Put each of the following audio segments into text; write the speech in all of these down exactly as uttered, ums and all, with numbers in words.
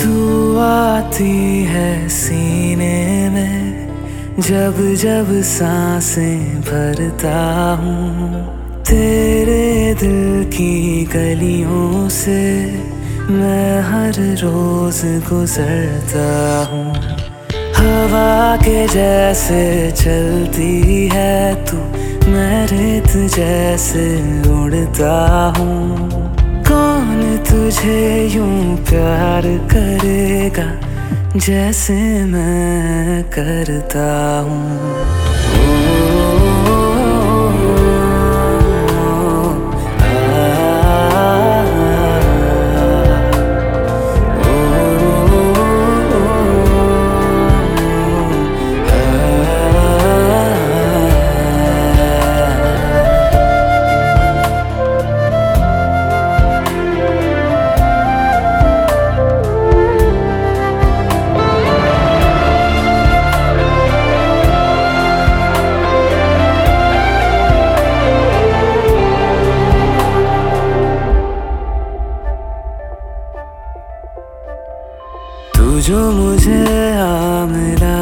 तू आती है सीने में, जब जब सांसें भरता हूँ। तेरे दिल की गलियों से मैं हर रोज गुजरता हूँ। हवा के जैसे चलती है तू, मैं रेत जैसे उड़ता हूँ। कौन तुझे यूं प्यार करेगा जैसे मैं करता हूँ। तू जो मुझे आ मिला,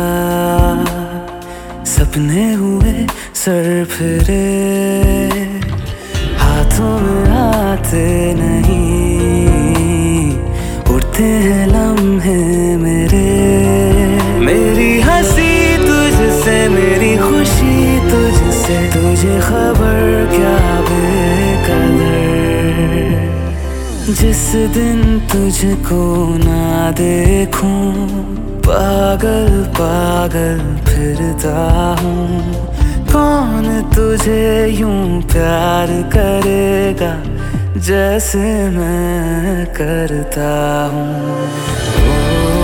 सपने हुए सर फिरे, हाथों में आते नहीं, उड़ते हैं लम्हे मेरे। मेरी हंसी तुझसे, मेरी खुशी तुझसे, तुझे खबर क्या बेकदर। जिस दिन तुझको ना देखूं, पागल पागल फिरता हूँ। कौन तुझे यूं प्यार करेगा जैसे मैं करता हूँ।